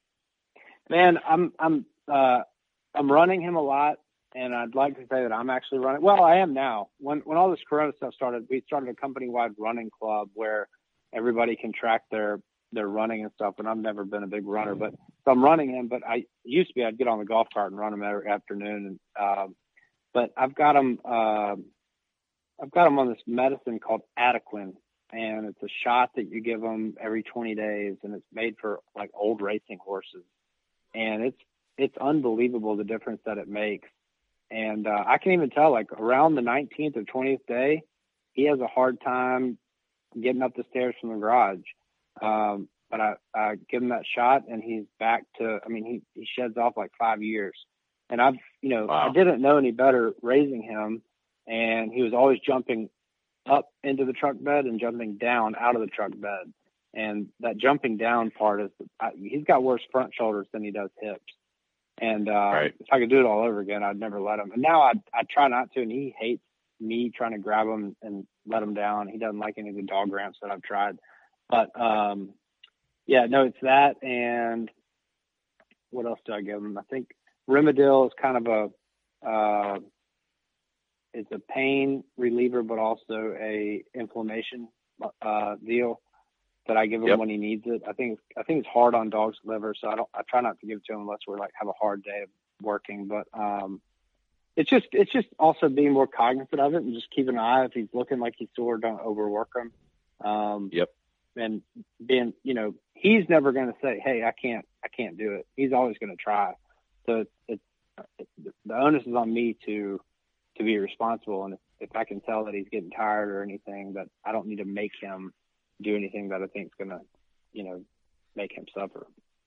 Man, I'm, I'm, uh, I'm running him a lot, and I'd like to say that I'm actually running. Well, I am now. When, when all this Corona stuff started, we started a company-wide running club where everybody can track their, their running and stuff. And I've never been a big runner, but so I'm running him, but I used to be, I'd get on the golf cart and run him every afternoon. And, um, but I've got him, uh, I've got them on this medicine called Adequan, and it's a shot that you give them every twenty days, and it's made for like old racing horses. And it's, it's unbelievable the difference that it makes. And, uh, I can even tell, like, around the nineteenth or twentieth day, he has a hard time getting up the stairs from the garage. Um, but I, I give him that shot and he's back to, I mean, he, he sheds off like five years. And I've, you know, wow. I didn't know any better raising him. And he was always jumping up into the truck bed and jumping down out of the truck bed. And that jumping down part is, I, he's got worse front shoulders than he does hips. And uh, right. if I could do it all over again, I'd never let him. And now I I try not to. And he hates me trying to grab him and let him down. He doesn't like any of the dog ramps that I've tried. But um, yeah, no, it's that. And what else do I give him? I think Rimadyl is kind of a, uh, it's a pain reliever, but also a inflammation uh, deal that I give him yep. when he needs it. I think I think it's hard on dogs' liver, so I don't. I try not to give it to him unless we're like have a hard day of working. But um, it's just it's just also being more cognizant of it and just keeping an eye if he's looking like he's sore. Don't overwork him. Um, yep. And being, you know, he's never going to say, "Hey, I can't, I can't do it." He's always going to try. So it's, it's the onus is on me to. to be responsible. And if, if I can tell that he's getting tired or anything, that I don't need to make him do anything that I think is going to, you know, make him suffer.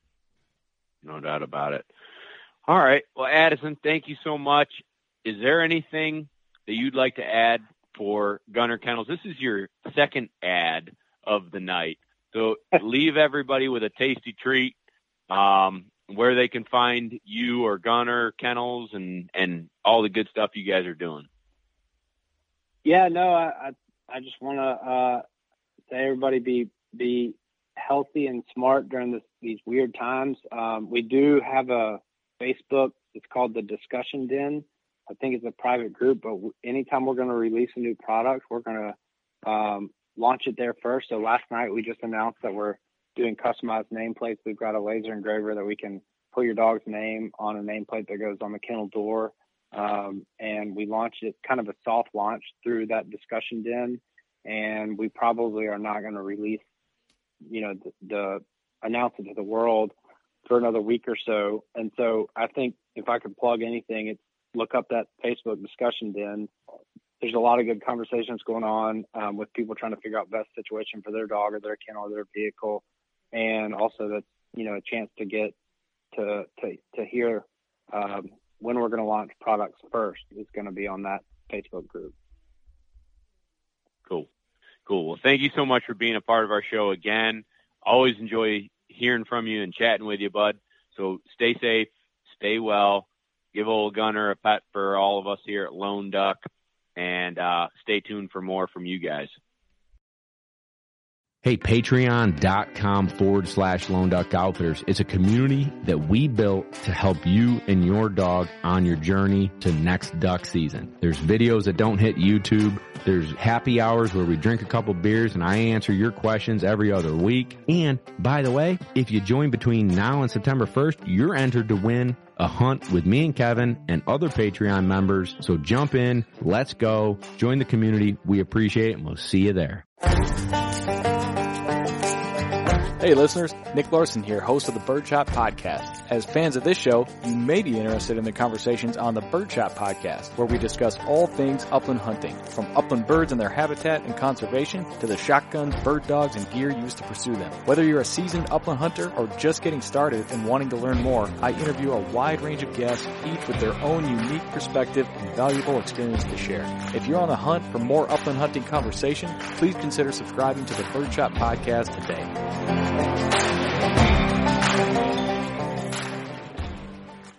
No doubt about it. All right. Well, Addison, thank you so much. Is there anything that you'd like to add for Gunner Kennels? This is your second ad of the night. So leave everybody with a tasty treat. Um, where they can find you or Gunner Kennels and, and all the good stuff you guys are doing. Yeah, no, I, I, I just want to uh, say everybody be, be healthy and smart during this, these weird times. Um, we do have a Facebook. It's called the Discussion Den. I think it's a private group, but anytime we're going to release a new product, we're going to um, launch it there first. So last night we just announced that we're doing customized nameplates. We've got a laser engraver that we can put your dog's name on a nameplate that goes on the kennel door. Um, and we launched it kind of a soft launch through that Discussion Den. And we probably are not going to release, you know, the, the announce it to the world for another week or so. And so I think if I could plug anything, it's look up that Facebook Discussion Den. There's a lot of good conversations going on um, with people trying to figure out best situation for their dog or their kennel or their vehicle. And also that's, you know, a chance to get to, to, to hear um, when we're going to launch products first is going to be on that Facebook group. Cool. Cool. Well, thank you so much for being a part of our show again. Always enjoy hearing from you and chatting with you, bud. So stay safe, stay well, give old Gunner a pet for all of us here at Lone Duck, and uh, stay tuned for more from you guys. Hey, patreon.com forward slash Lone Duck Outfitters. It's a community that we built to help you and your dog on your journey to next duck season. There's videos that don't hit YouTube. There's happy hours where we drink a couple beers and I answer your questions every other week. And by the way, if you join between now and September first, you're entered to win a hunt with me and Kevin and other Patreon members. So jump in. Let's go. Join the community. We appreciate it, and we'll see you there. Hey listeners, Nick Larson here, host of the Birdshot Podcast. As fans of this show, you may be interested in the conversations on the Birdshot Podcast, where we discuss all things upland hunting, from upland birds and their habitat and conservation, to the shotguns, bird dogs, and gear used to pursue them. Whether you're a seasoned upland hunter or just getting started and wanting to learn more, I interview a wide range of guests, each with their own unique perspective and valuable experience to share. If you're on the hunt for more upland hunting conversation, please consider subscribing to the Birdshot Podcast today.